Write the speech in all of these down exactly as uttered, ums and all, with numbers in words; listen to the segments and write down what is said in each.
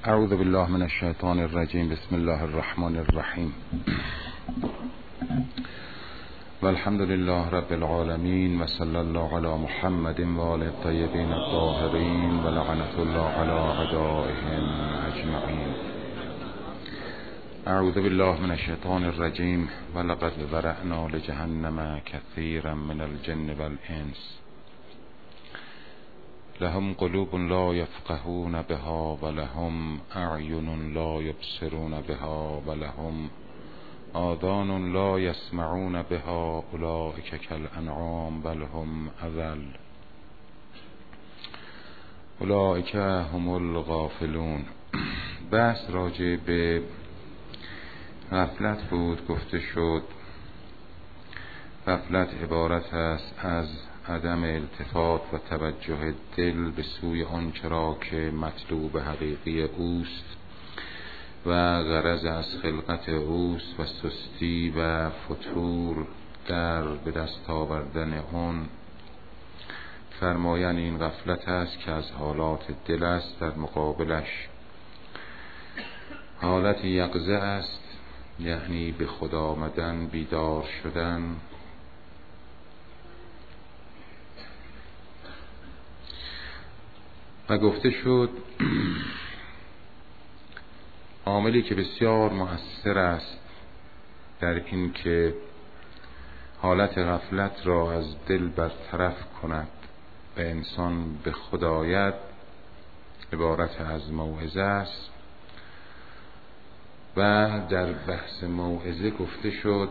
اعوذ بالله من الشیطان الرجیم. بسم الله الرحمن الرحیم. والحمد لله رب العالمین و صلی الله علی محمد و آله الطیبین الطاهرین و لعنة الله علی اعدائهم اجمعین. اعوذ بالله من الشیطان الرجیم. ولقد ذرأنا لجهنم كثيرا من الجن والانس لهم قلوب لا يفقهون بها ولهم اعین لا يبصرون بها ولهم آذان لا يسمعون بها اولئک كالانعام بل هم اضل اولئک هم الغافلون. بحث راجع به غفلت بود. گفته شد غفلت عبارت است از عدم التفات و توجه دل به سوی آنچه را که مطلوب حقیقی اوست و غرض از خلقت اوست و سستی و فتور در به دست آوردن آن. فرمایند این غفلت است که از حالات دل است، در مقابلش حالت یقظه است، یعنی به خدا آمدن، بیدار شدن. و گفته شد عاملی که بسیار مؤثر است در این که حالت غفلت را از دل برطرف کند و انسان به خدا آید، عبارت از موعظه است. و در بحث موعظه گفته شد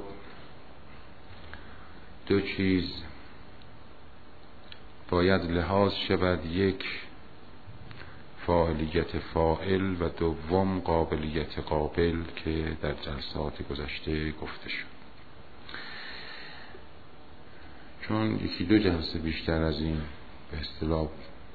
دو چیز باید لحاظ شود: یک فاعلیت فاعل و دوم قابلیت قابل که در جلسات گذشته گفته شد. چون یکی دو جلسه بیشتر از این به اصطلاح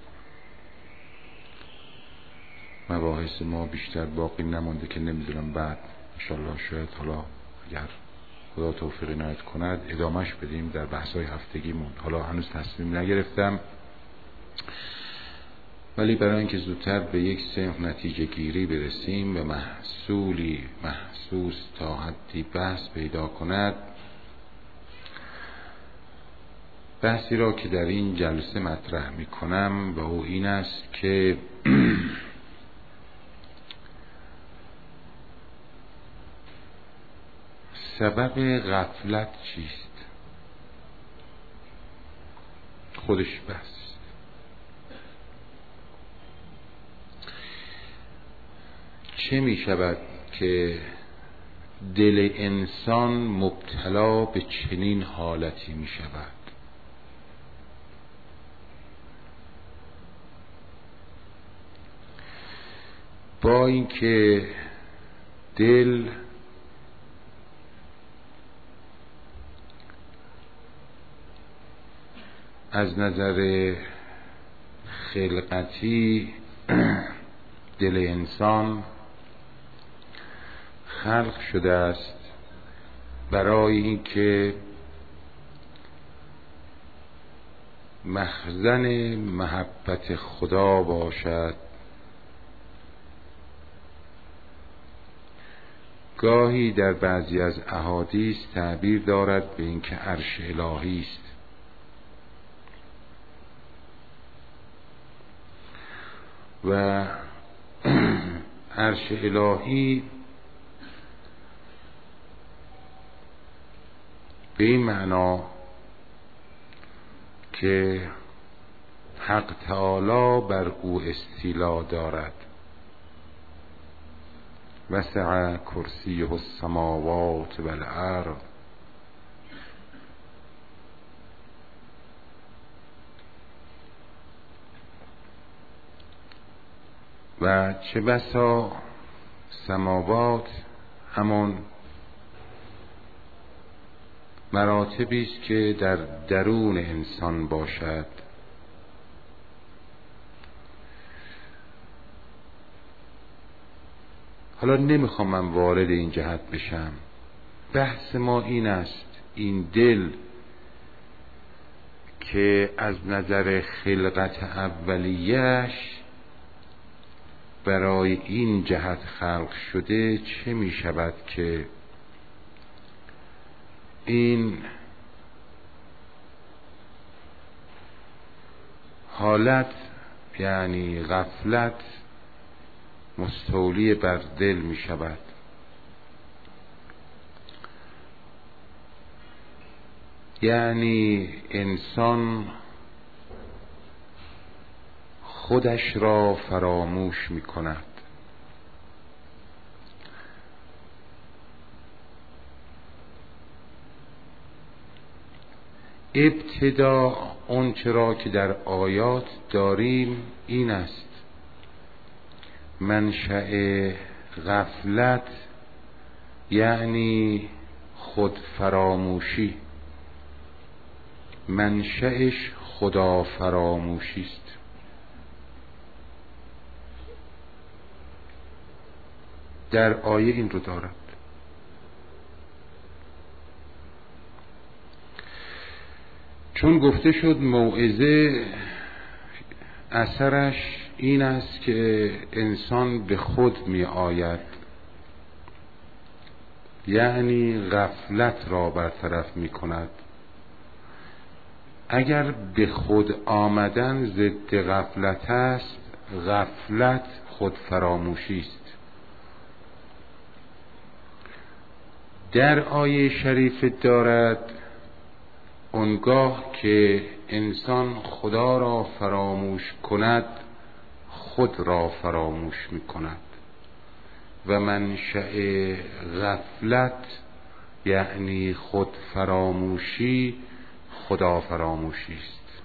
مباحث ما بیشتر باقی نمانده که نمیدونم بعد انشالله شاید حالا اگر خدا توفیق عنایت کند ادامهش بدیم در بحث‌های هفتگیمون. حالا هنوز تصمیم نگرفتم، ولی برای اینکه زودتر به یک صنف نتیجه گیری برسیم و محصولی محسوس تا حدی بحث پیدا کند، بحثی را که در این جلسه مطرح می کنم و او این است که سبب غفلت چیست؟ خودش بس. چه می شود که دل انسان مبتلا به چنین حالتی می شود؟ با اینکه دل از نظر خلقتی دل انسان خلق شده است برای اینکه مخزن محبت خدا باشد. گاهی در بعضی از احادیث تعبیر دارد به اینکه عرش الهی است. و عرش الهی به این معنا که حق تعالی بر او استیلا دارد. وسع کرسیه السماوات والارض. و چه بسا سماوات همان مراتبی است که در درون انسان باشد. حالا نمیخوام من وارد این جهت بشم. بحث ما این است این دل که از نظر خلقت اولیش برای این جهت خلق شده، چه می شود که این حالت یعنی غفلت مستولی بر دل می شود. یعنی انسان خودش را فراموش می کند. ابتدا اون چرا که در آیات داریم این است: منشأ غفلت یعنی خود فراموشی، منشأش خدا فراموشی است. در آیه این رو دارد. چون گفته شد موعظه اثرش این است که انسان به خود می آید، یعنی غفلت را برطرف می کند. اگر به خود آمدن ضد غفلت است، غفلت خود فراموشی است. در آیه شریف دارد اونگاه که انسان خدا را فراموش کند، خود را فراموش می کند و منشأ غفلت یعنی خود فراموشی خدا فراموشی است.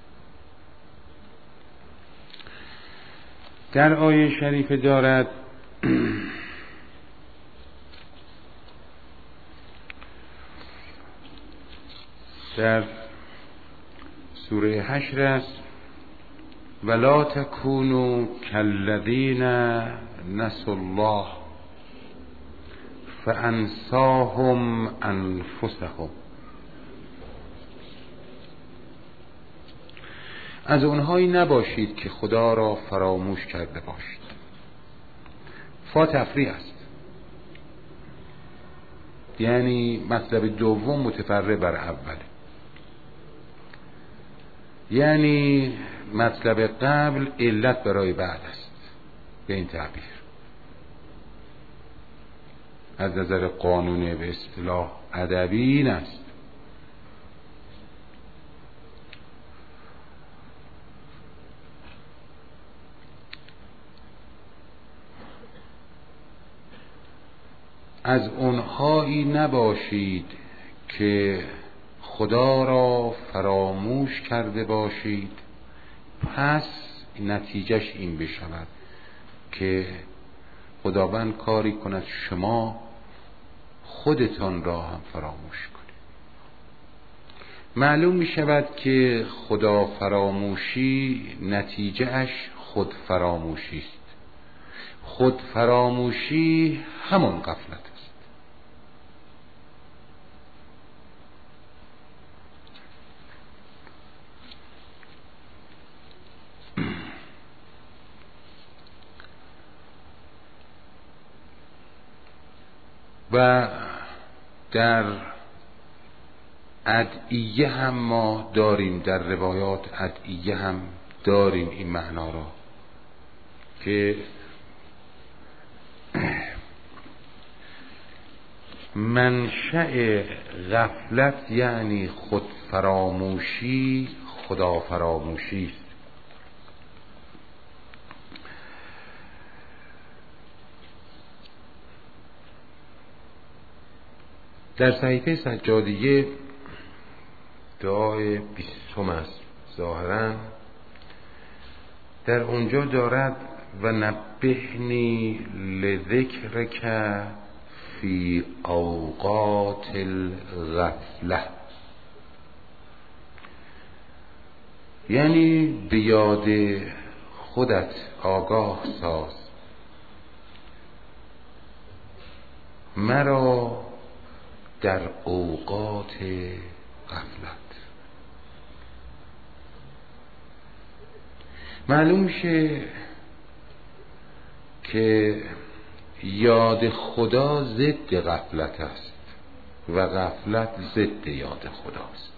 در آیه شریف دارد در سوره حشر است: ولا تکونوا کالذین نسوا الله فانساهم انفسهم. از اونهایی نباشید که خدا را فراموش کرده باشید. فا تفریع است، یعنی مطلب دوم متفرع بر اوله. یعنی مطلب قبل علت برای بعد است به این تعبیر. از نظر قانون به اصطلاح ادبی این است. از اونهایی نباشید که خدا را فراموش کرده باشید، پس نتیجهش این بشود که خداوند کاری کند شما خودتان را هم فراموش کنید. معلوم می شود که خدا فراموشی نتیجهش خود فراموشی است. خود فراموشی همون غفلت است. و در ادعیه هم ما داریم، در روایات ادعیه هم داریم این معنا را که منشأ غفلت یعنی خود فراموشی خدا فراموشی است. در صحیفه سجادیه دعای بیستم است ظاهرا، در اونجا دارد: و نبهنی لذکرک فی اوقات الغفله. یعنی به یاد خودت آگاه ساز مرا در اوقات غفلت. معلوم شه که یاد خدا ضد غفلت است و غفلت ضد یاد خداست.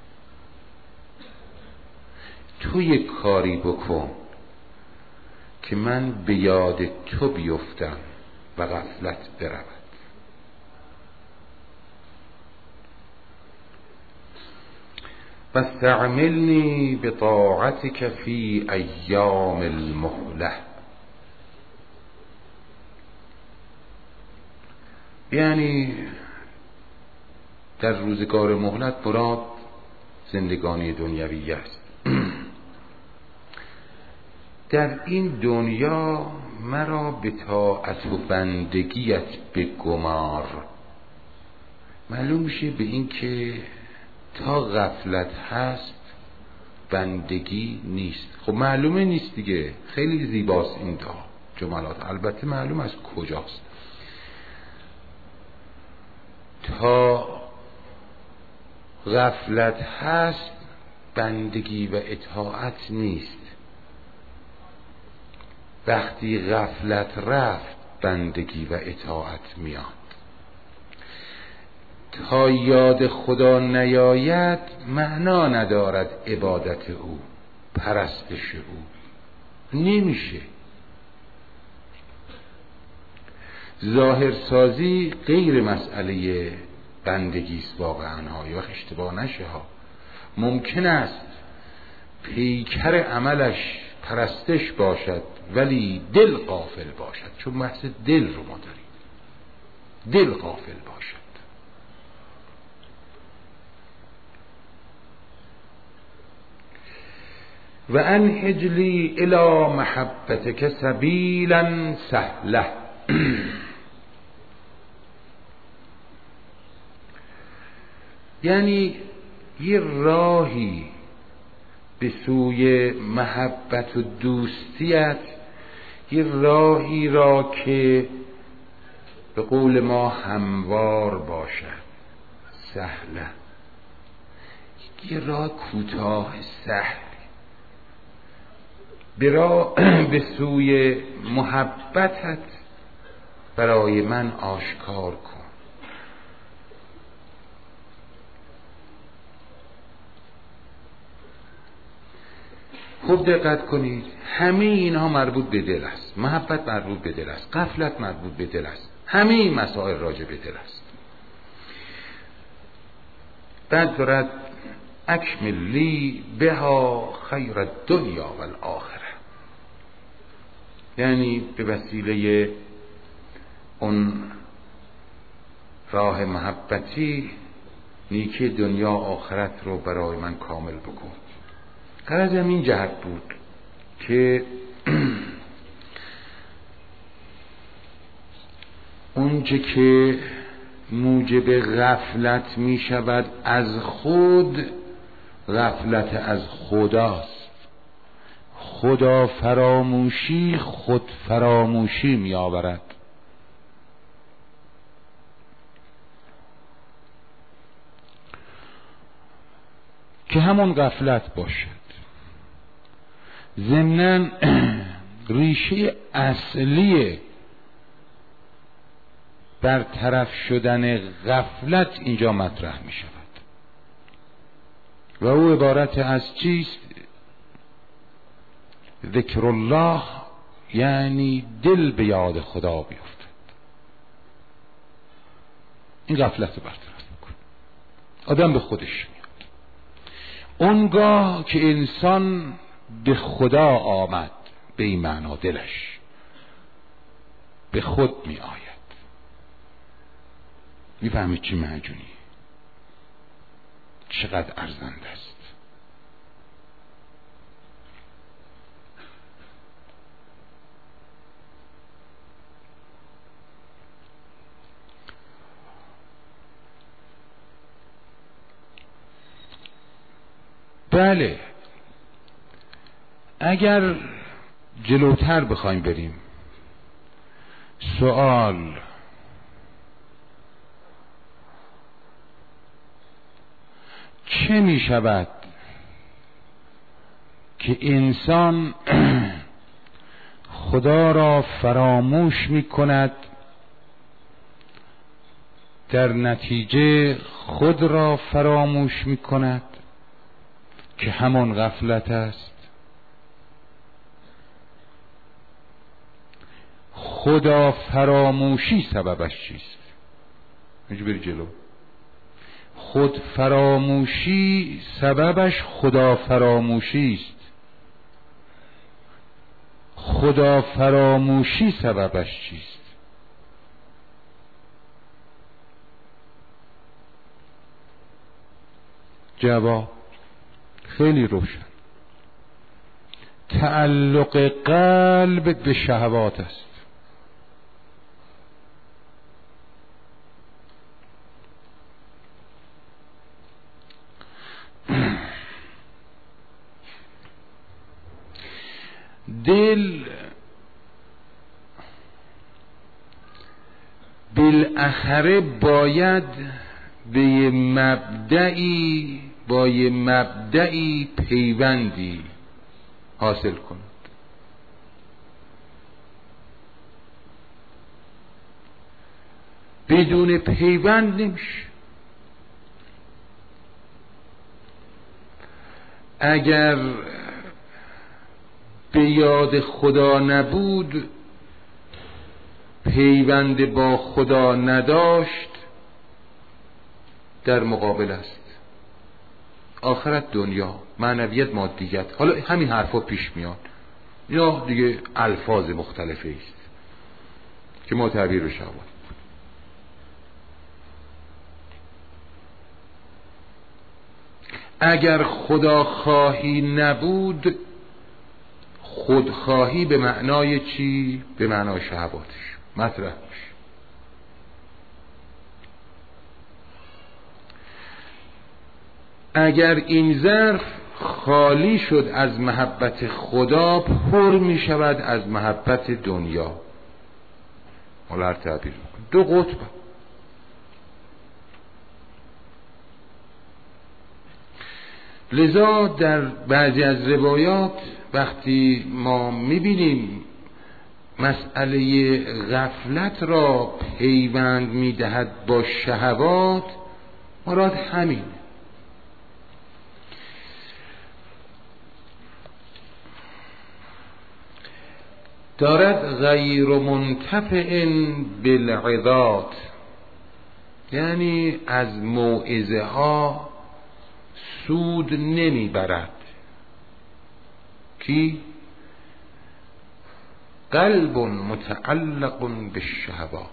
تو یک کاری بکن که من به یاد تو بیفتم و غفلت برود. واستعملنی بطاعتک فی ایام المهله. یعنی در روزگار مهلت مراد زندگانی دنیوی است. در این دنیا مرا به طاعت و بندگیت بگمار. معلوم میشه به این که تا غفلت هست بندگی نیست. خب معلومه نیست دیگه، خیلی زیباست این تا جملات، البته معلوم از کجاست. تا غفلت هست بندگی و اطاعت نیست. وقتی غفلت رفت بندگی و اطاعت میاد. تا یاد خدا نیاید معنا ندارد عبادت او، پرستش او، نمیشه. ظاهرسازی غیر مسئله بندگی است واقعا ها، یا اشتباه نشه ها. ممکن است پیکر عملش پرستش باشد ولی دل غافل باشد، چون محض دل رو ما داریم، دل غافل باشد. و انهج لی الی محبتک سبیلا سهله. یعنی یه راهی به سوی محبت و دوستیت، یه راهی را که به قول ما هموار باشد، سهله، یه راه کوتاه سهل به سوی محبتت برای من آشکار کن. خوب دقت کنید، همه اینها مربوط به دل است. محبت مربوط به دل است، غفلت مربوط به دل است، همه این مسائل راجع به دل است. بعد دارد اکمل لی بها خیر الدنیا و الاخره. یعنی به وسیله اون راه محبتی نیکی دنیا و آخرت رو برای من کامل بکن. غرض این جهت بود که اونچه که موجب غفلت می شود از خود، غفلت از خداست. خدا فراموشی خود فراموشی می آورد. که همون غفلت باشد. ضمناً ریشه اصلی برطرف شدن غفلت اینجا مطرح می شود و او عبارت از چیست؟ ذکر الله، یعنی دل به یاد خدا بیفتد. این غفلت رو برطرف میکنه، آدم به خودش میاد. اونگاه که انسان به خدا آمد، به این معنا دلش به خود می آید. میفهمید چی معجونی؟ چقدر ارزنده است. بله، اگر جلوتر بخوایم بریم، سوال چه می شود که انسان خدا را فراموش می کند، در نتیجه خود را فراموش می کند که همان غفلت است. خدا فراموشی سببش چیست؟ اینجا بری جلو. خود فراموشی سببش خدا فراموشی است. خدا فراموشی سببش چیست؟ جواب خیلی روشن. تعلق قلب به شهوات است. دل بالاخره باید به یه مبدئی با یه مبدئی پیوندی حاصل کند. بدون پیوند نمیشه. اگر به یاد خدا نبود، پیوند با خدا نداشت، در مقابل است. آخرت دنیا، معنویت مادیت. حالا همین حرفا پیش میاد یا دیگه الفاظ مختلفی است که ما تعبیر بشه. اگر خدا خواهی نبود، خودخواهی به معنای چی؟ به معنای شهواتش مطرح میشه. اگر این ظرف خالی شد از محبت خدا، پر می شود از محبت دنیا. حالا هر تعبیر میکن. دو قطب. لذا در بعضی از روایات وقتی ما میبینیم مسئله غفلت را پیوند میدهد با شهوات، مراد همین. دارد غیر منتفع بالعظات، یعنی از موعظه ها سود نمیبرد. کی؟ قلب متعلق بالشهوات،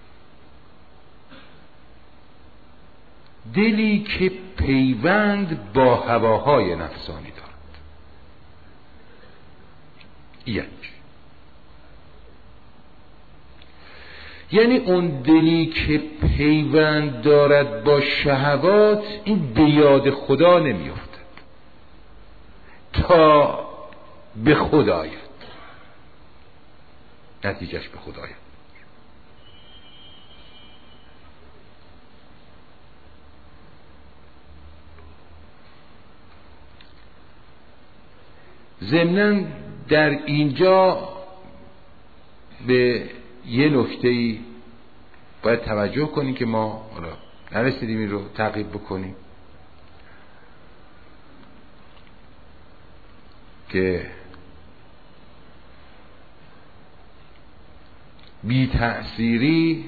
دلی که پیوند با هواهای نفسانی دارد. یک، یعنی اون دلی که پیوند دارد با شهوات، این به یاد خدا نمیافتد تا به خدا آید، نتیجهش به خدا آید. ضمناً در اینجا به یه نکته‌ای باید توجه کنیم که ما حالا نرسیدیم این رو تعقیب بکنیم، که بی تأثیری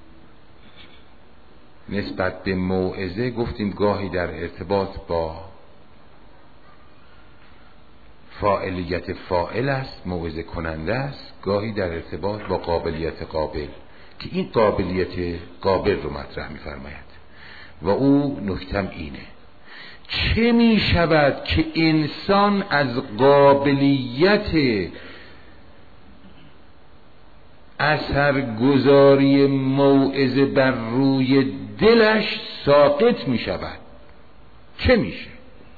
نسبت به موعظه، گفتیم گاهی در ارتباط با فاعلیت فاعل است، موعظه کننده است، گاهی در ارتباط با قابلیت قابل، که این قابلیت قابل رو مطرح می‌فرماید و او نکتم اینه: چه می شود که انسان از قابلیت اثرگذاری موعظه بر روی دلش ساقط می شود؟ چه میشه؟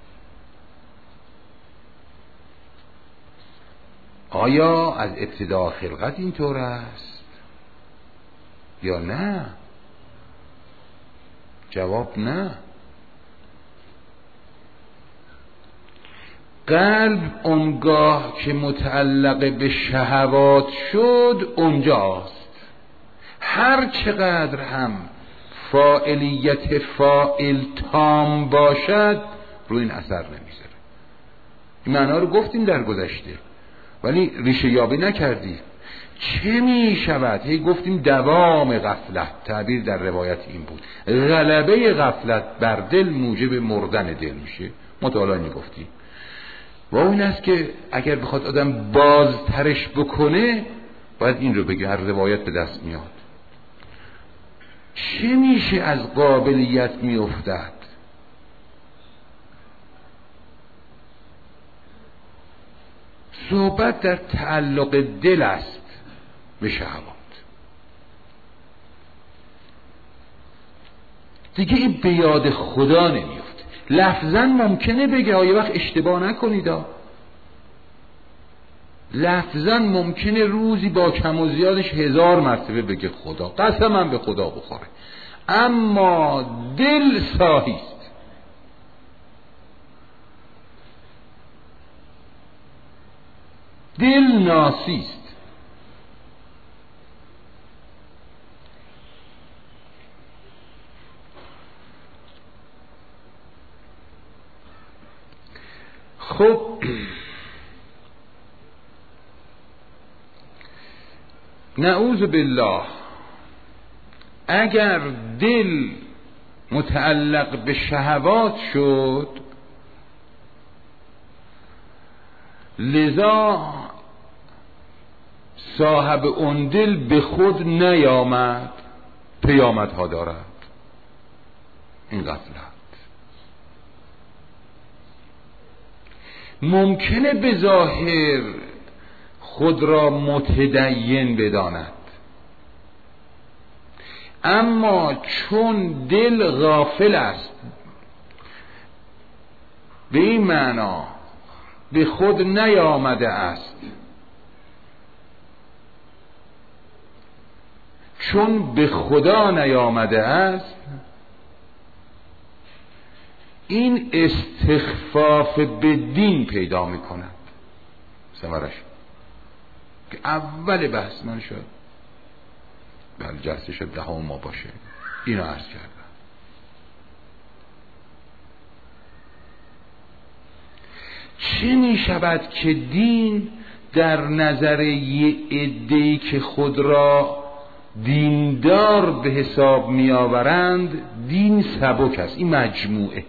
آیا از ابتدا خلقت اینطور است یا نه؟ جواب نه. قلب اونگاه که متعلق به شهوات شد اونجاست. هر چقدر هم فاعلیت فاعل تام باشد روی این اثر نمیذاره. این معنا رو گفتیم در گذشته ولی ریشه یابی نکردیم. چه می شود؟ هی گفتیم دوام غفلت، تعبیر در روایت این بود، غلبه غفلت بر دل موجب مردن دل میشه. مطالعه گفتیم و این است که اگر بخواد آدم بازترش بکنه باید این رو بگه، هر روایت به دست میاد. چه میشه از قابلیت میافتد؟ صحبت در تعلق دل است به شهوات. دیگه این به یاد خدا نمیفته. لفظاً ممکنه بگه، آیه وقت اشتباه نکنید، لفظاً ممکنه روزی با کم و زیادش هزار مرتبه بگه خدا، قسمم به خدا بخوره، اما دل ساهیست. دل ناسیست. خب نعوذ بالله، اگر دل متعلق به شهوات شد، لذا صاحب اون دل به خود نیامد، پیامدها دارد این غفلت. ممکنه به ظاهر خود را متدین بداند، اما چون دل غافل است، به این معنا به خود نیامده است، چون به خدا نیامده است، این استخفاف به دین پیدا می کند. ثمرش که اول بحث من شد، بله جلسه شد ده هم ما باشه، اینو عرض کردم. چه می شود که دین در نظر یه عده‌ای که خود را دیندار به حساب می آورند دین سبک است. این مجموعه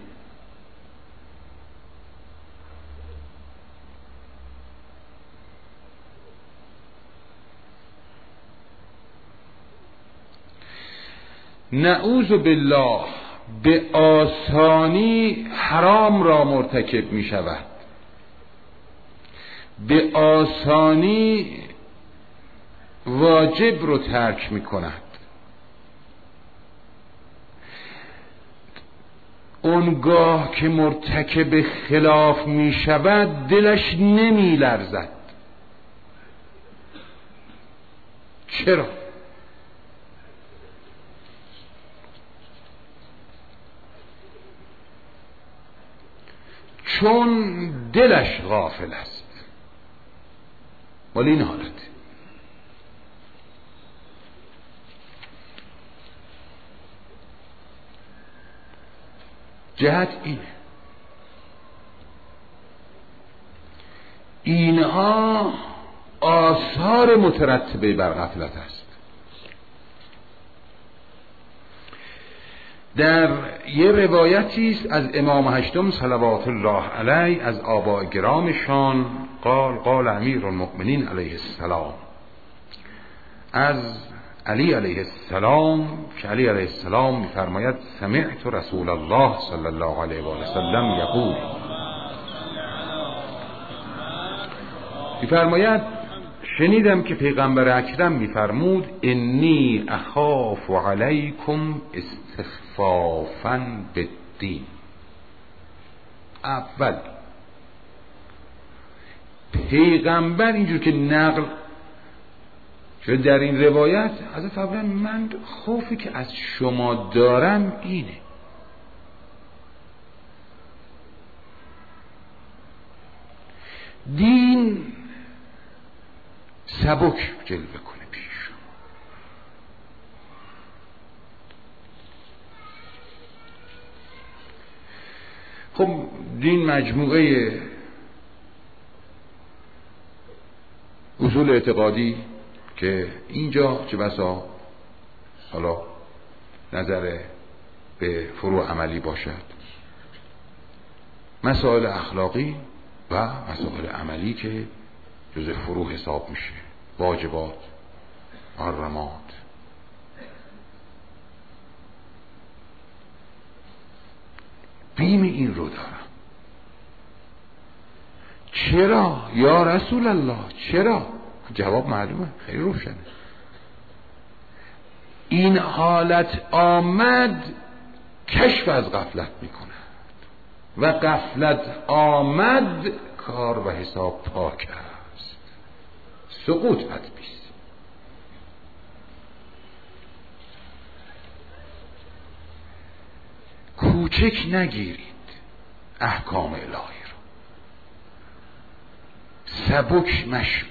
نعوذ بالله به آسانی حرام را مرتکب می شود، به آسانی واجب رو ترک می کند. اونگاه که مرتکب خلاف می شود دلش نمی لرزد. چرا؟ چون دلش غافل است. ولی این حالت جهت اینه. اینها آثار مترتبه بر غفلت است. در یه روایتی است از امام هشتم صلوات الله علیه از آباء گرامشان قال قال امیر المؤمنین علیه السلام، از علی علیه السلام که علی علیه السلام می‌فرماید سمعت رسول الله صلی الله علیه و سلم یقول، می‌فرماید شنیدم که پیغمبر اکرم می‌فرمود انی اخاف علیکم استخفافا بالدین. اول پیغمبر اینجور که نقل شده در این روایت حضرت فرمودن من خوفی که از شما دارم اینه، دین سبک جلوه کنه پیش شما. خب دین مجموعه اصول اعتقادی که اینجا چه بسا حالا نظر به فروع عملی باشد، مسائل اخلاقی و مسائل عملی که جزء فروع حساب میشه، واجبات، محرمات. بیم این رو دارم. چرا یا رسول الله؟ چرا؟ جواب معلومه، خیلی روشنه. این حالت آمد کشف از غفلت میکنه و غفلت آمد کار و حساب پاک است، سقوط حتمیست. کوچک نگیرید احکام الهی رو، سبک مشمارید.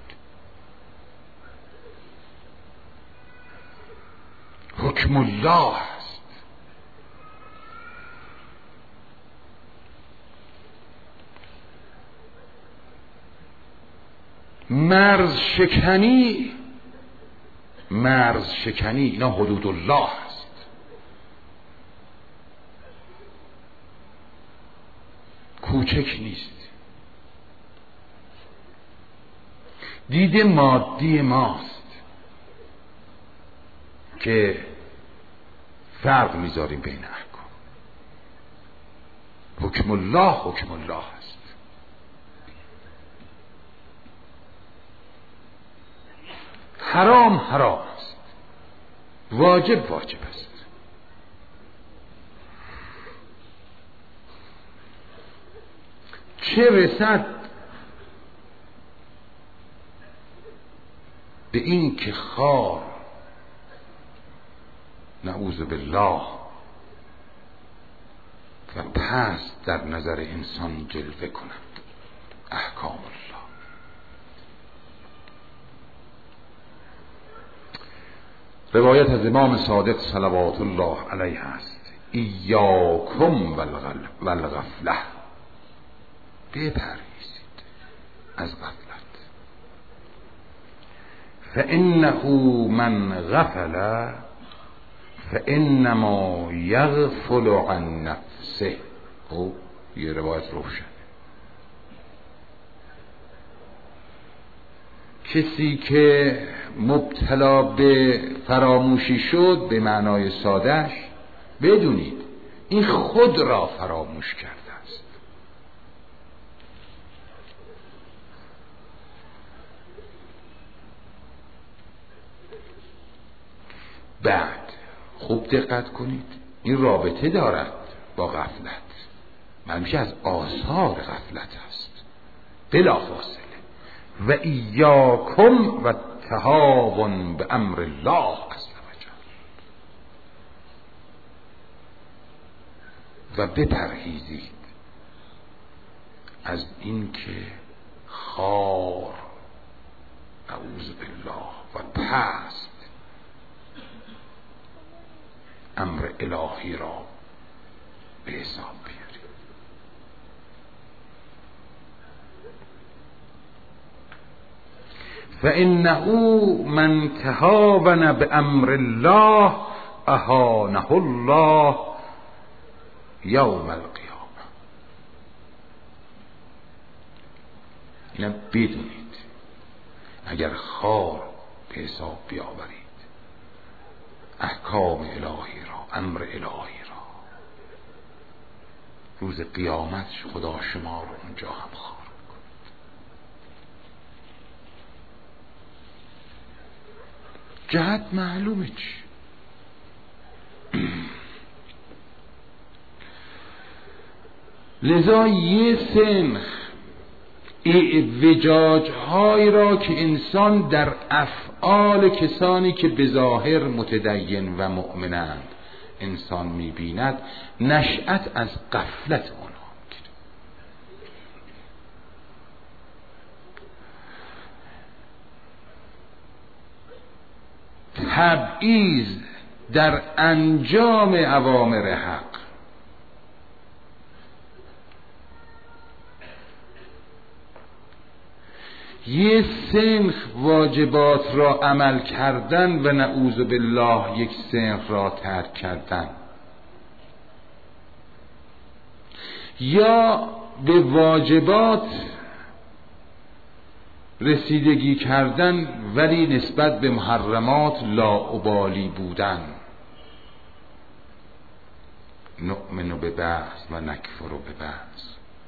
حکم الله است. مرز شکنی مرز شکنی اینا حدود الله است. کوچک نیست. دید مادی ماست که فرق میذاریم بین احکام. حکم الله حکم الله است. حرام حرام است، واجب واجب است. چه رسد به این که خار نعوذ بالله و پس در نظر انسان جلوه کند احکام الله. روایت از امام صادق صلوات الله علیه است: ایاکم والغفله، بپرهیزید از غفلت. فانه من غفل فانما یغفل عن نفسه. او یه روایت روشن. کسی که مبتلا به فراموشی شد، به معنای سادهش بدونید این خود را فراموش کرده است. بعد خوب دقت کنید، این رابطه دارد با غفلت، همیشه از آثار غفلت است بلافاصله. و ایاکم و تهاون به امر الله عز وجل، و بپرهیزید از این که خار اعوذ بالله و پست امر الهی را به حساب بیارید. فانه من تهاون بامر الله اهانه الله یوم القیامه. اینا بدونید، اگر خار به حساب بیاورید احکام الهی را، امر الهی را، روز قیامت خدا شما رو اونجا هم خار می‌کند. جهت معلومه چی؟ لذا یه سنخ اعوجاج های را که انسان در افعال کسانی که به ظاهر متدین و مؤمنند انسان می‌بیند، نشأت از غفلت آنها می‌گیرد. تبعیض در انجام اوامر حق. یه سنخ واجبات را عمل کردن و نعوذ بالله یک سنخ را ترک کردن، یا به واجبات رسیدگی کردن ولی نسبت به محرمات لاابالی بودن. نؤمن به بعض و نکفر به بعض.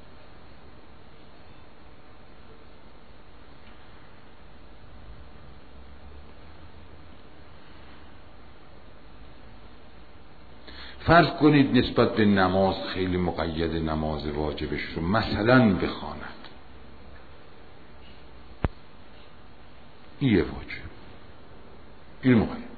فرض کنید نسبت به نماز خیلی مقید نماز واجبش رو مثلا بخواند، این یه واجب، این مقید.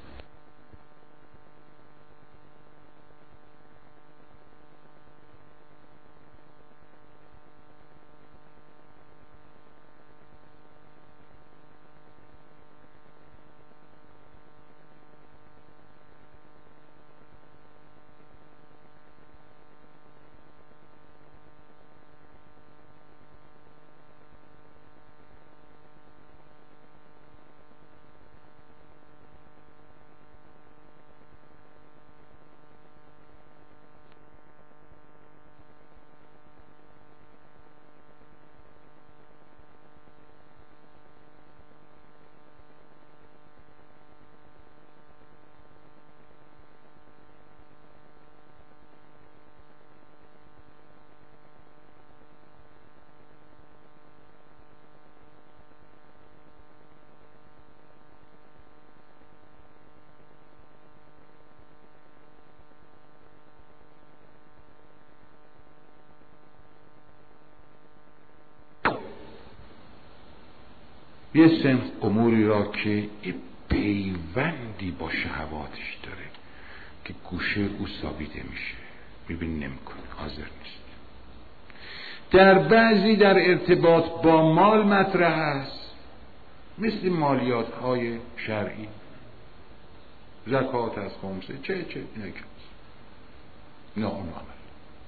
یه سنخ اموری را که یه پیوندی با شهواتش داره که گوشه او ثابته میشه، میبین نمیکنه، حاضر نیست. در بعضی در ارتباط با مال مطرح است، مثل مالیات های شرعی، زکات از خمسه چه چه نکن نه اون عمل.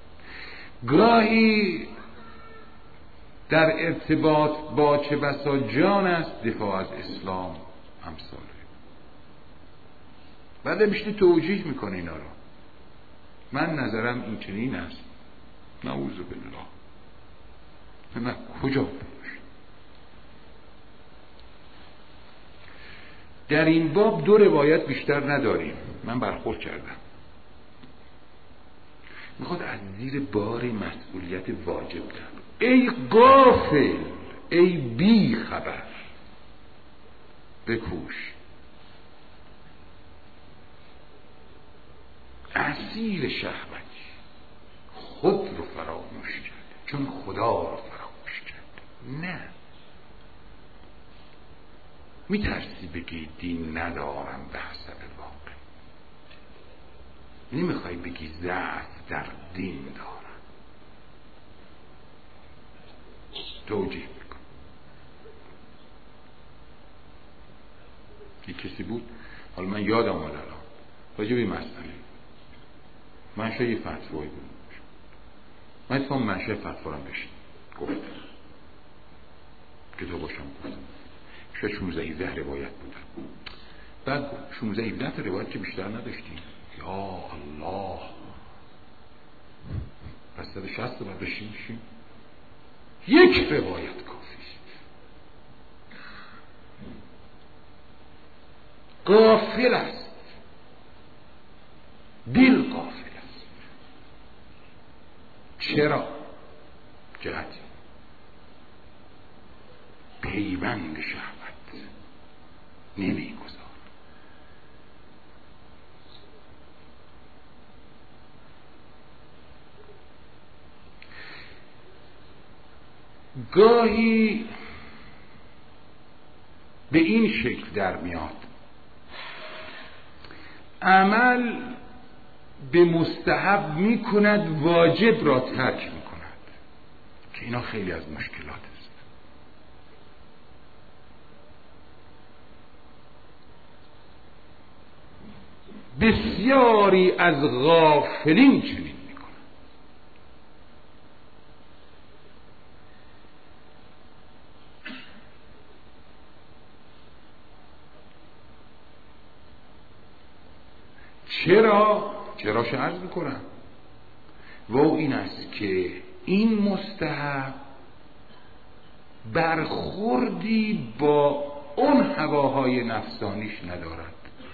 گاهی در ارتباط با چه بسا جان است، دفاع از اسلام امثاله. بعد میشتی توجیه میکنه اینا رو. من نظرم این چنین است، نعوذ بالله. من کجا باش؟ در این باب دو روایت بیشتر نداریم. من برخورد کردم، میخواد از زیر بار مسئولیت واجب در. ای غافل، ای بی خبر، بکوش. اسیر شهوتی خود رو فراموش کرد چون خدا رو فراموش کرد. نه میترسی بگی دین ندارم به حسب واقع، نمیخوای بگی ضعف در دین دارم. توجیه میکن. یک کسی بود، حالا من یادم آمد الان، راجع به مسئله منشه یه فتوایی بود. من اتفاقا منشه فتوارم بشین گفتم که تو باشم گفتم شاید شونزده هفده روایت بودن. بعد شونزده هفده روایت که بیشتر نداشتیم. یا الله، پس صد شصت باید بشیم بشیم یک روایت کافی. غافل است، دل غافل است. چرا؟ جهتی پیوند شهوت نمیگذار. گاهی به این شکل در میاد عمل به مستحب می کند، واجب را ترک می کند، که اینا خیلی از مشکلات است. بسیاری از غافلین چنین میکنن. چرا؟ چراش عرض میکنم و این است که این مستحب برخوردی با اون هواهای نفسانیش ندارد،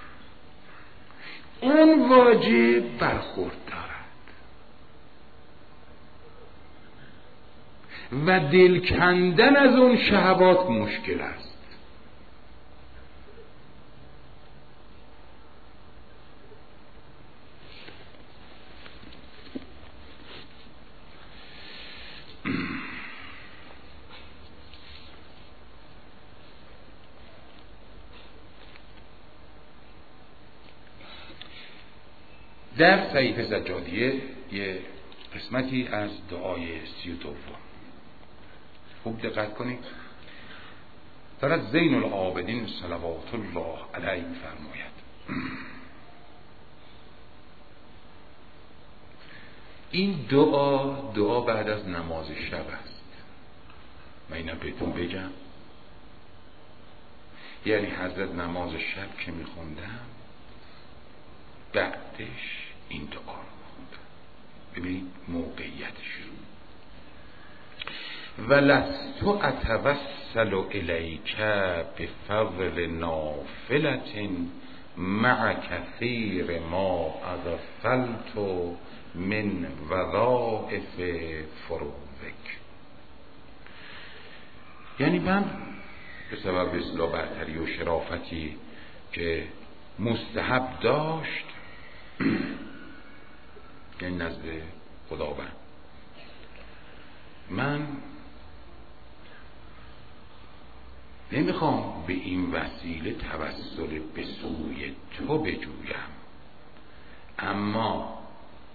اون واجب برخورد دارد و دل کندن از اون شهوات مشکل است. در صحیفه زجاجیه یه قسمتی از دعای سی و دوم خوب دقت کنید. دارد زین العابدین صلوات الله علیه فرماید این دعا دعا بعد از نماز شب است. من اینم بهتون بگم، یعنی حضرت نماز شب که میخوندم بعدش این دعا رو خوندم. ببینید موقعیتش رو. ولست اتوسل الیک بفضل نافلة مع کثیر ما اغفلت من وظائف فروضک. یعنی من به سبب اصلاح برتری و شرافتی که مستحب داشت یعنی نزد خداوند، من نمیخوام به این وسیله توسل به سوی تو بجویم، اما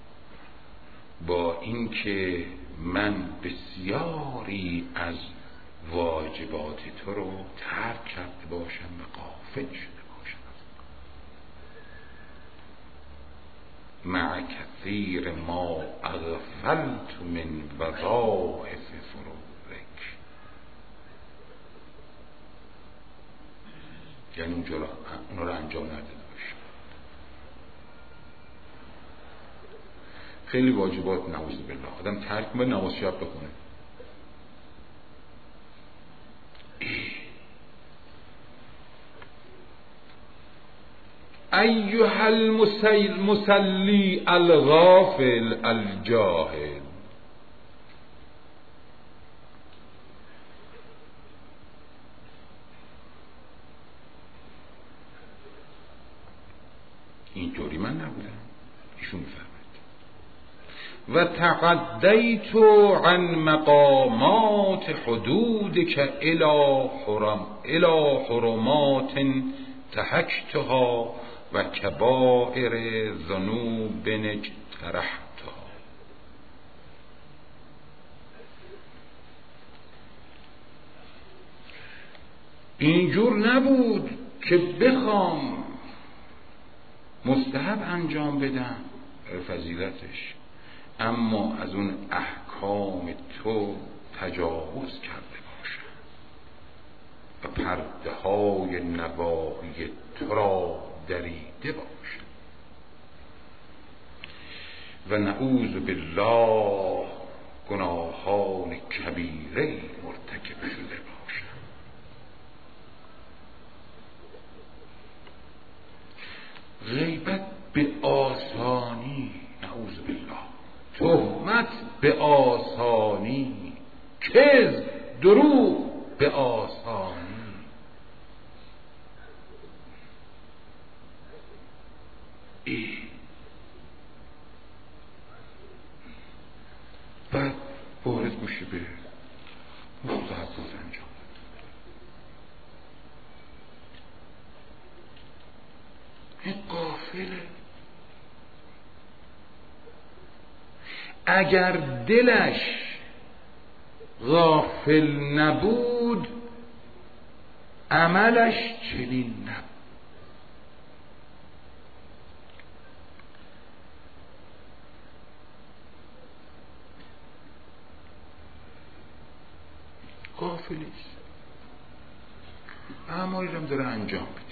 با اینکه من بسیاری از واجبات تو رو ترک کرده باشم و غافل شده باشم، مع کثیر ما اغفلت من وظائف فروضک. یعنی اونجا اون رو انجام نداده باشم. خیلی واجبات نعوذ بالله آدم ترک به نماز شب بخونه. ایها المصلی الغافل الجاهل. اینطوری من نبودم، ایشون میفرماید و تقدیت عن مقامات حدودک الی حرم الی حرمات تهکتها و کبائر ذنوب اجترحتها. اینجور نبود که بخوام مستحب انجام بدم فضیلتش، اما از اون احکام تو تجاوز کرده باشم و پرده های نواهی تو را دریده باشم و نعوذ بالله گناهان کبیره مرتکب شده باشم. غیبت به آسانی، نعوذ بالله، تهمت به آسانی، کذب دروغ به آسانی. ای بعد وارد میشه به مستحبات انجام. این غافله. اگر دلش غافل نبود عملش چنین نبود. غافلی است، اعمالی هم داره انجام بده.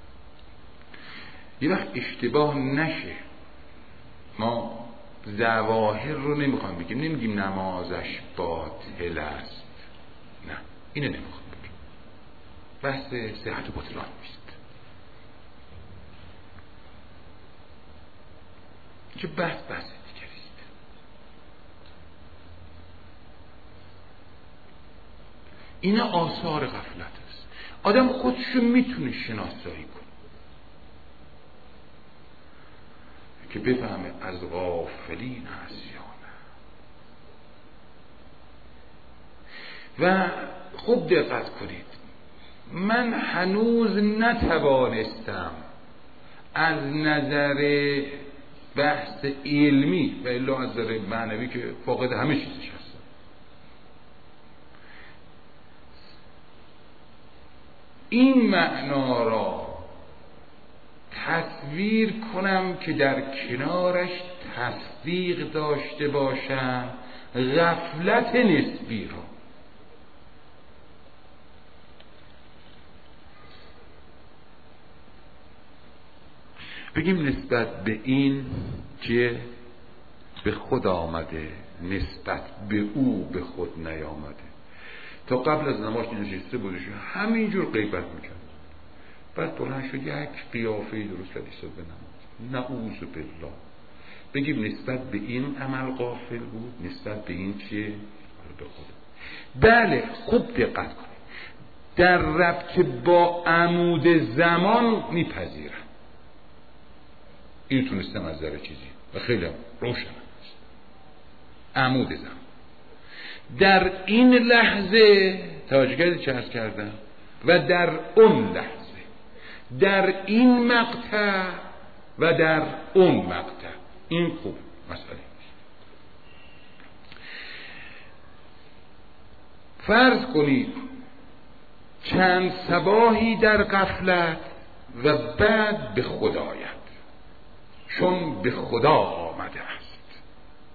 یه وقت اشتباه نشه، ما ظواهر رو نمیخوام بگیم، نمیگیم نمازش باطل است، نه اینه نمیخوام بگیم، بحث صحت و بطلان نیست. چه بحث بحث دیگری است. اینا آثار غفلت است. آدم خودشو میتونه شناسایی کنه که بفهمه از غافلین هست یا نه. و خوب دقت کنید، من هنوز نتوانستم از نظر بحث علمی و الا از نظر معنوی که فاقد همه چیزش هستم، این معنا را تصویر کنم که در کنارش تصدیق داشته باشم غفلت نسبی را. بگیم نسبت به این که به خود آمده، نسبت به او به خود نیامده. تا قبل از نماز نشسته بودش همینجور غیبت میکرد، بعد بلند شد یک قیافه درست کرد ایستاد به نماز. نعوذ بالله. بگیم نسبت به این عمل غافل بود، نسبت به این که به خود. بله خوب دقت کنید، در ربط با عمود زمان میپذیرم، این تونستم از ذره چیزی و خیلی روشن است. عمود زمان در این لحظه توجه کردید چه عرض کردم، و در اون لحظه، در این مقطع و در اون مقطع. این خوب مسئله. فرض کنید چند صباحی در غفلت و بعد به خدا آید، چون به خدا آمده است.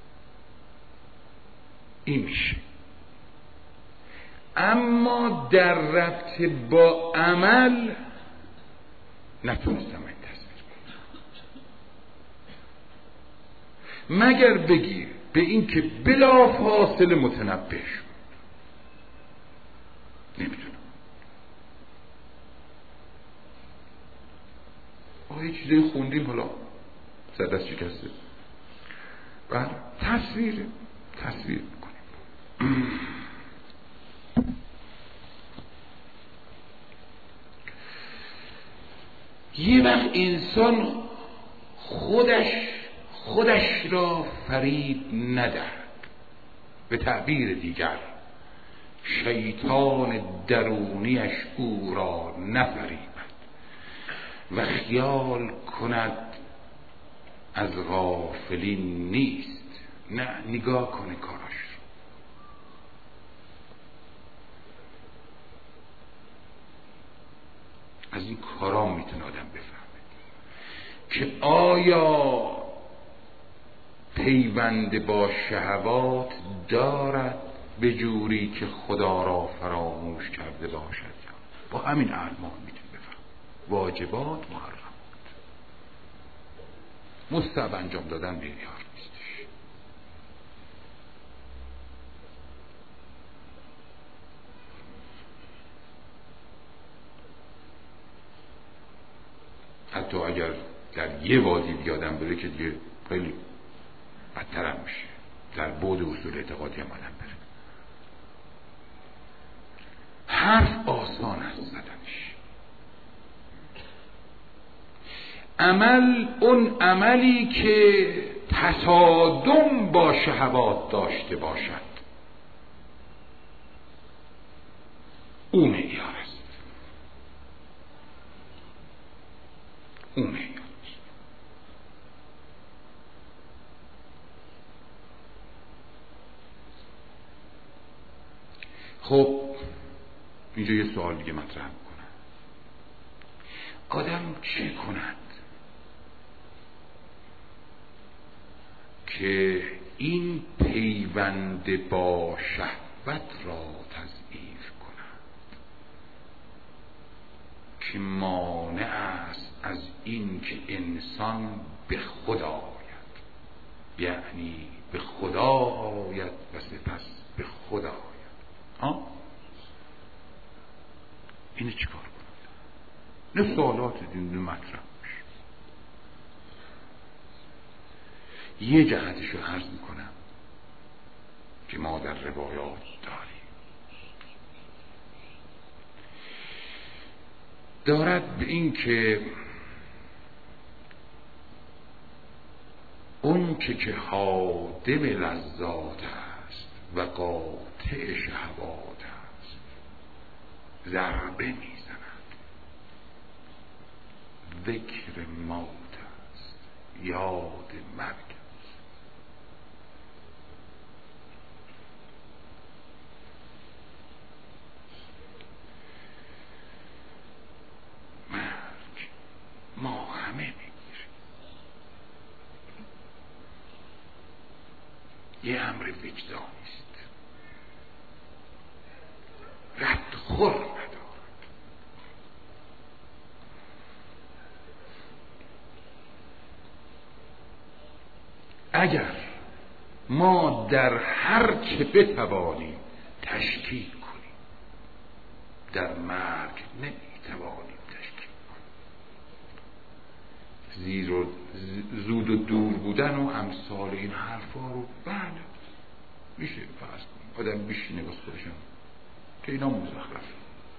این میشه. اما در ربط با عمل نتونستم این تصویر کنم، مگر بگیر به این که بلا فاصله متنبه شد. نمیتونم. آقا یه چیزی خوندیم حالا سر دست شکسته، بعد تصویر تصویر میکنیم. یه وقت انسان خودش خودش را فریب ندهد، به تعبیر دیگر شیطان درونیش او را نفریبد و خیال کند از غافلین نیست. نه، نگاه کنه کاراش رو. از این کارا میتونه آدم بفهمه که آیا پیوند با شهوات دارد به جوری که خدا را فراموش کرده باشد. با همین اعمال میتونه بفهم واجبات محرمات. مستحب انجام دادن بیار نیستش. حتی اگر در یه وادی بیادم بره که دیگه خیلی بدترم میشه، در بعد اصول اعتقادی هم آدم بره. حرف آسان است زدنش. عمل اون عملی که تصادم با شهوات داشته باشد، اون معیار است. اون معیار است. خب اینجا یه سوال دیگه مطرح میکنم. آدم چه کند که این پیوند با شهوت را تضعیف که مانع است از این که انسان به خدا آید، یعنی به خدا آید و سپس به خدا آید. ها اینه چی کار کنم؟ نه سوالات دین مطرح میشه. یه جهتش رو عرض میکنم که ما در روایات داریم، دارد به این که اون که که حادم لذات است و قاطع شهوات است ضربه میزند، ذکر موت است، یاد مرگ است. مرگ ما همه میگیریم، یه امر وجدانی است، رد خور ندارد. اگر ما در هر چه بتوانیم تشکیک کنیم، در مرگ نمیتوانیم تشکیک کنیم. زیر و زود و دور بودن و امثال این حرفا رو بله میشه فرض کنیم، آدم بشینه با خودشم که اینا مزخرفه.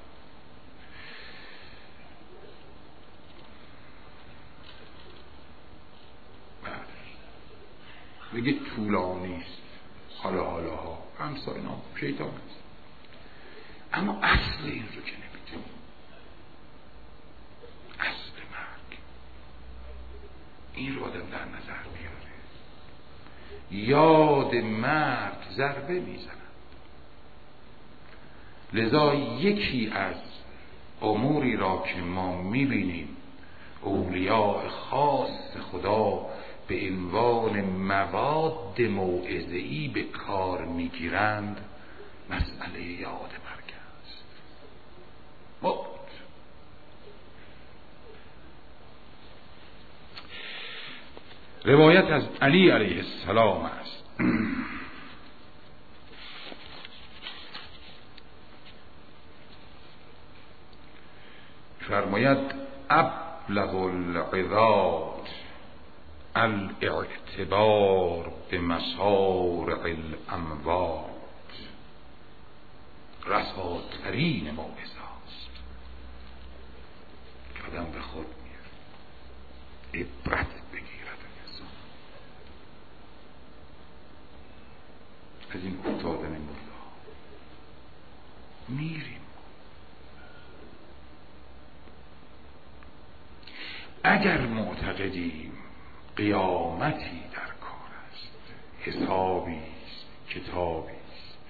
بگه طولانی است، حالا حالا ها همسا اینا شیطان است، اما اصل این رو که نمیدونیم. اصل مرگ این رو آدم در نظر بیاره. یاد مرگ ضربه میزند. لذا یکی از اموری را که ما میبینیم اولیاء خاص خدا به عنوان مواد موعظه‌ای به کار میگیرند مسئله یاد مرگ است. موت. روایت از علی علیه السلام است فرماید ابلغ العظات الاعتبار به مسارع الاموات. رساترین موعظه است که آدم به خود میاره، عبرت بگیرد انسان از این افتادن مرده. میریم. اگر معتقدیم قیامتی در کار است، حسابی است، کتابی است،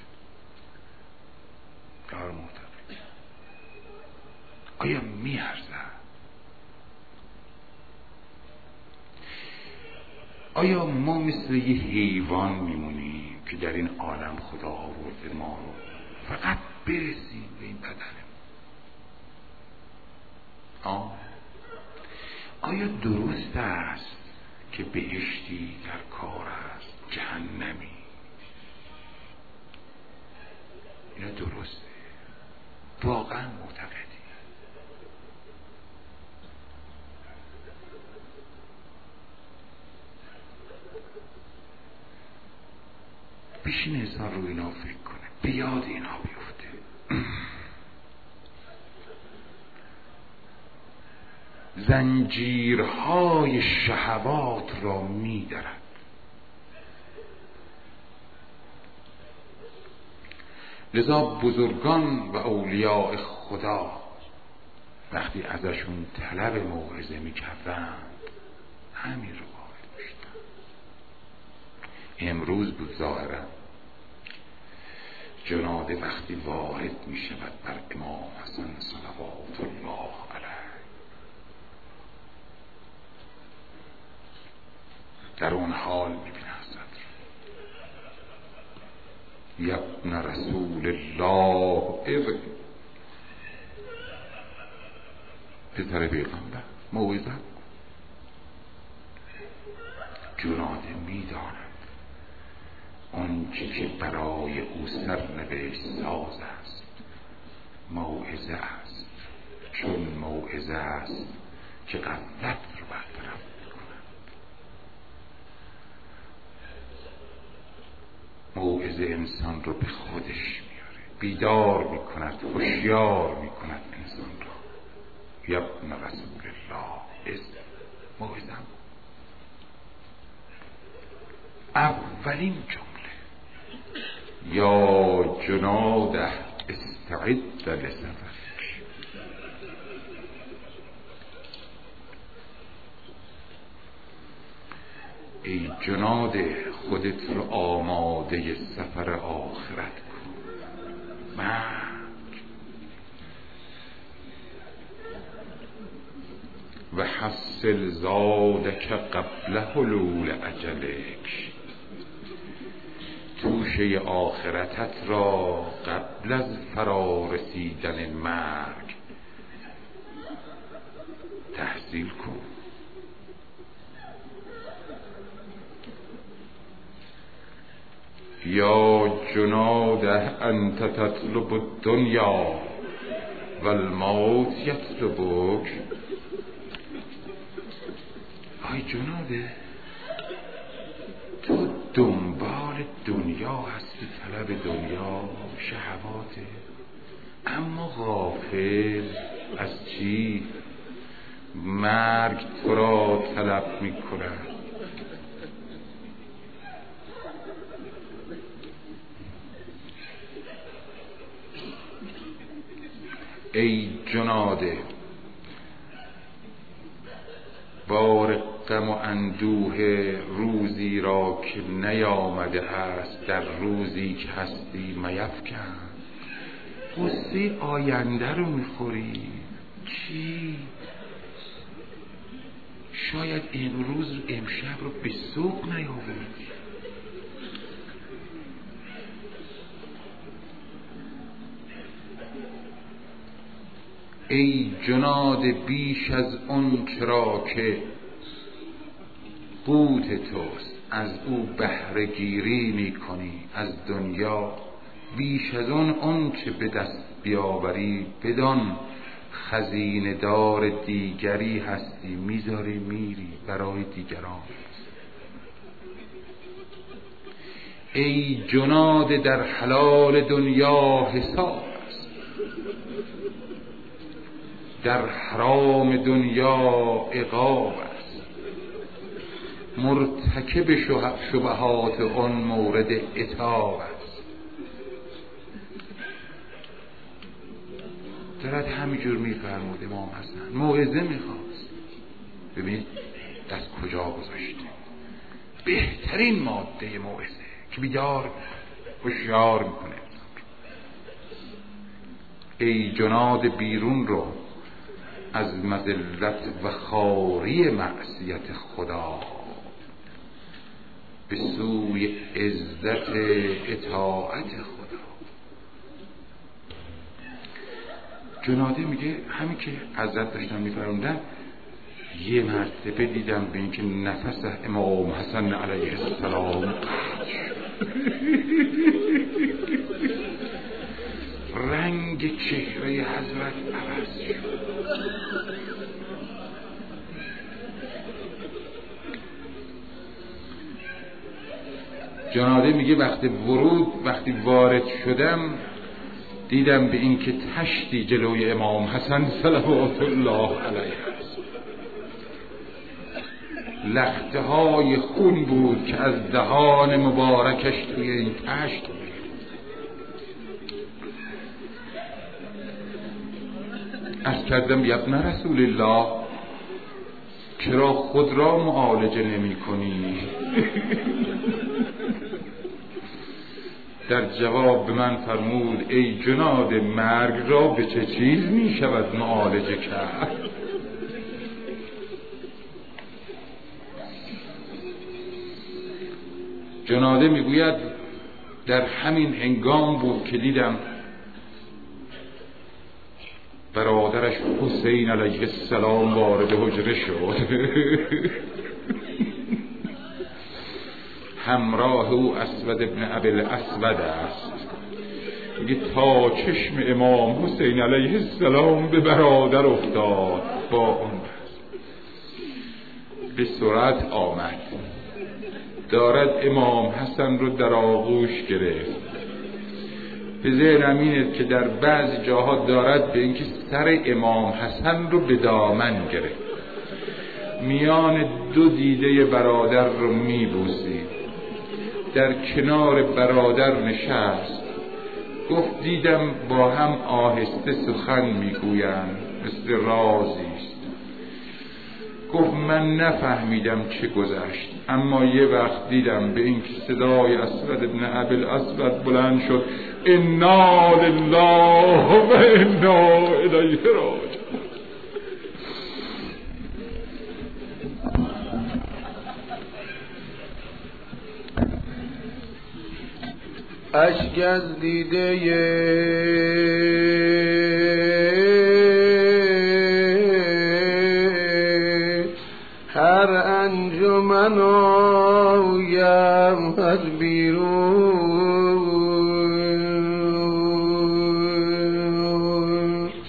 در معتقد آیا میارزد؟ آیا ما مثل یه حیوان میمونیم که در این عالم خدا آورده ما رو فقط برسیم به این بدنمون؟ آه آیا درست است که بهشتی در کار است، جهنمی؟ اینا درسته؟ واقعا معتقدی؟ بشین انسان رو اینا فکر کنه، بیاد اینا بیفته. زنجیرهای شهوات را می درد. لذا بزرگان و اولیاء خدا وقتی ازشون طلب موعظه می کردند همین رو وارد میشدن. امروز بود ظاهرا جناده وقتی وارد می شود بر امام حسن صلوات الله علیه، در اون حال میبینه حضرت یبن رسول الله ابن پسر پیغمبر موعظه جناده می‌داند آنچه که برای او سرنوشت ساز است موعظه است، چون موعظه است که غفلت رو برطرف می‌کند. موعظه انسان رو به خودش میاره، بیدار می‌کند، هوشیار می‌کند انسان رو. یا ابن رسول الله است موعظه. اولین جمله یا جناده استعد لسفرک. ای جناده خودت رو آماده سفر آخرت کن. مرگ و حصل زادک قبل حلول اجلک. توشه آخرتت را قبل از فرا رسیدن مرگ تحصیل کن. یا جناده انت تطلب الدنیا و الموت یطلبک. ای جناده تو دنبال دنیا هستی، طلب دنیا، شهواته، اما غافل از چی؟ مرگ تو را طلب می کند. ای جناده بار غم و اندوه روزی را که نیامده است در روزی که هستی میفکن. غصه آینده رو میخوری. چی؟ شاید امروز امشب رو به سوق نیاوردی. ای جناد بیش از اون چرا که قوت توست از او بهره گیری می کنی از دنیا، بیش از اون اون چه به دست بیاوری بدان خزینه دار دیگری هستی، میذاری میری برای دیگران. ای جناد در حلال دنیا حساب است، در حرام دنیا عقاب است. مرتکب شبهات آن مورد عتاب است. دارد همینجور میفرمود امام حسن، موعظه میخواست. ببینید دست کجا گذاشته. بهترین ماده موعظه که بیدار هوشیار میکنه. ای جناد بیرون رو از مذلت و خواری معصیت خدا به سوی عزت اطاعت خدا. جناده میگه همین که حضرت داشتن میفرموندن یه مرتبه دیدم به این که نفس امام حسن علیه السلام قطع شد. رنگ چهره حضرت عوض شد. جناده میگه وقتی ورود وقتی وارد شدم دیدم به این که تشتی جلوی امام حسن صلوات الله علیه است. لخته های خون بود که از دهان مبارکش توی این تشت بود. عرض کردم یا ابن رسول الله چرا خود را معالجه نمی کنی؟ در جواب به من فرمود ای جناد مرگ را به چه چیز می شود معالجه کرد؟ جناده می گوید در همین هنگام بود که دیدم برادرش حسین علیه السلام وارد حجره شد. همراه او اسود ابن ابوالاسود است. میگه تا چشم امام حسین علیه السلام به برادر افتاد با اون به سرعت آمد، دارد امام حسن رو در آغوش گرفت. به ذهنم اینه که در بعض جاها دارد به اینکه سر امام حسن رو به دامن گرفت، میان دو دیده برادر رو میبوسید، در کنار برادر نشست، گفت دیدم با هم آهسته سخن میگویند، مثل رازیست. گفت من نفهمیدم چه گذشت، اما یه وقت دیدم به این که صدای اسود ابن ابوالاسود بلند شد، انا لله و انا الیه راجعون. اشک از دیده هر انجمن آیم از بیرون،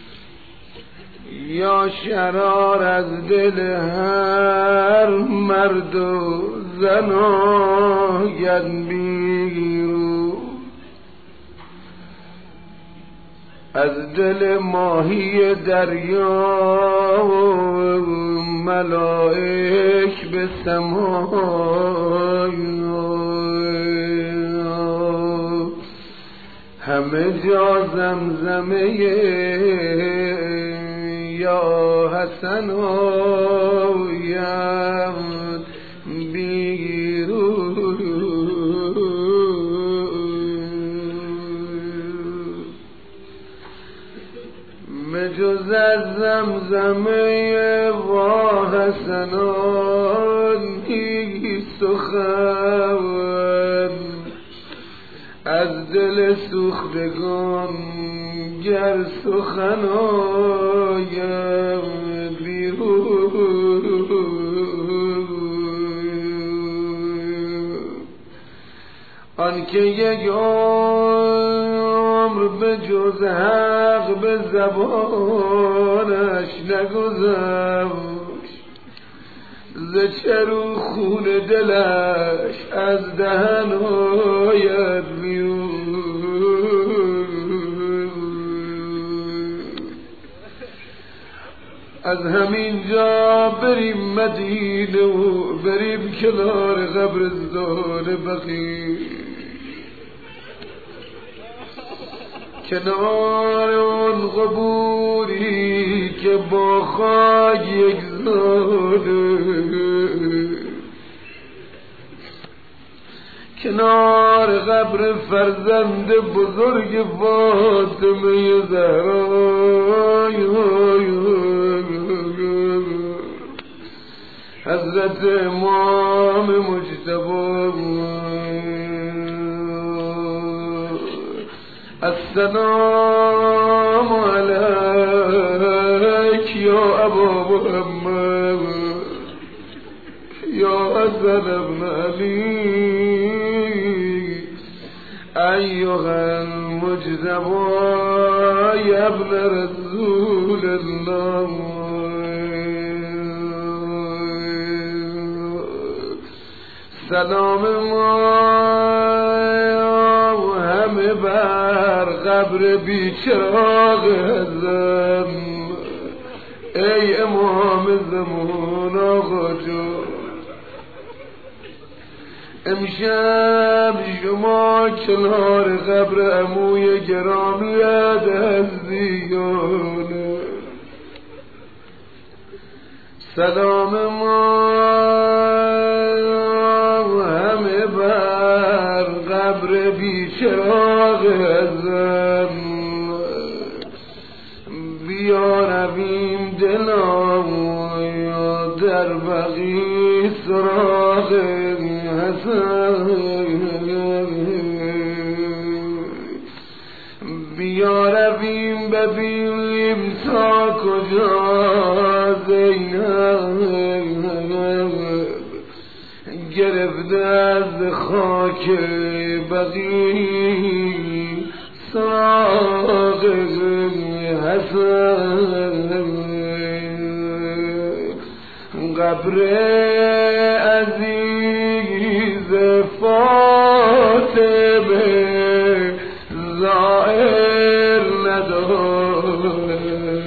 یا شرار از دل هر مرد و زن آید بیرون، از دل ماهی دریا و ملائک به سمای، همه جا زمزمه یا حسن آید بیرون، مجز از زمزمه وا حسنان هیچ سخن از دل سوختگان گر سخن آید بیرون، آنکه یک عمر به جز حق به زبانش نگذشت، ز چرو خون دلش از دهن آید بیرون، از همین جا بریم مدینه و بریم کنار قبرستان بقیع، کنار اون قبوری که با خاک یک زاده، کنار قبر فرزند بزرگ فاطمه زهرا حضرت امام مجتبی. السلام علیک یا ابا محمد یا حسن ابن علی ایها المجتبی یا ابن رسول الله. سلام ما همه بر قبر بیچراغ ازم، ای امام زمان آقا جان، امشب شما کنار قبر عموی گرامیت هستیانه. سلام ما همه بر قبر بیچراغ ازم، بیا رویم دلا در بقیع سراغ حسن، بیا رویم ببینیم برویم تا کجا زینب گرفته از خاک بقیع سراغ حسن قبر عزیز فاطمه زائر نداره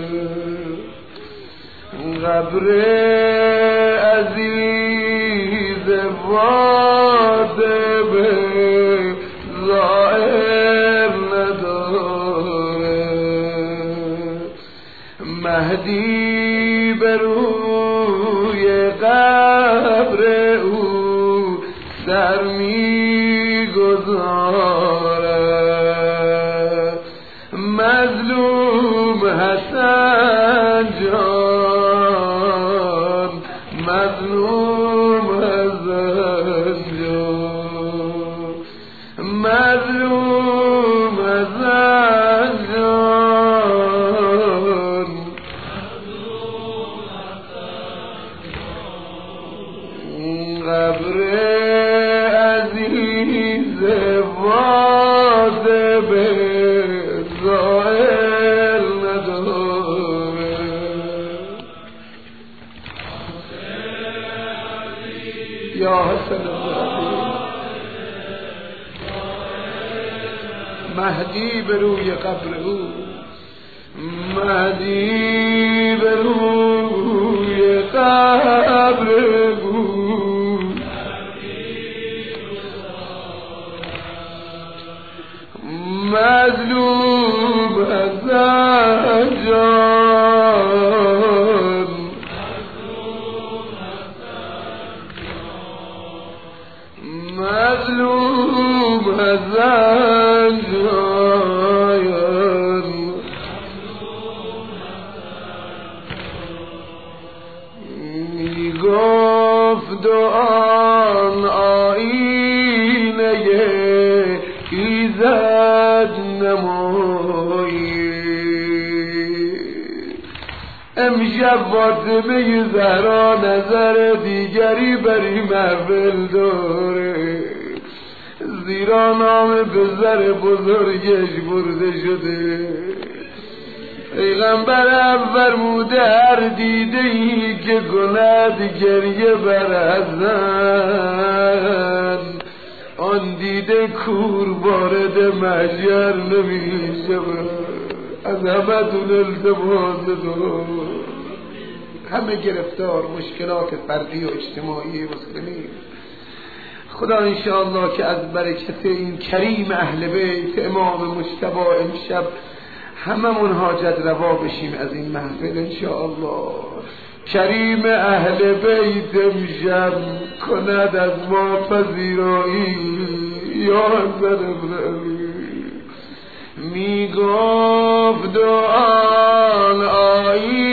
قبر عزیز فاطمه زائر نداره مهدی به روی قبر او سر می گذاره مظلوم حسن جان مظلوم حسن جان مظلوم حسن جان قبر عزیز فاطمه زائر نداره یا حسن مهدی به روی قبر او مهدی به روی قبر او مظلوم حسن جان مظلوم حسن جان می گفت آن آینه ایزد نمایی امشب فاطمه زهرا نظر دیگری بر این محفل داره زیرا نام پسر بزرگش برده شده پیغمبر فرموده هر دیده ای که کند گریه بر حسن آن دیده کور وارد محشر نمیشه از همه دون التماس دو همه گرفتار مشکلات فردی و اجتماعی مسلمین. خدا انشاءالله که از برکت این کریم اهل بیت امام مجتبی امشب هممون حاجت روا بشیم از این محفل انشاءالله. کریم اهل بیت امشب کند از ما پذیرایی یا حسن ابن علی. می گفت آن آیی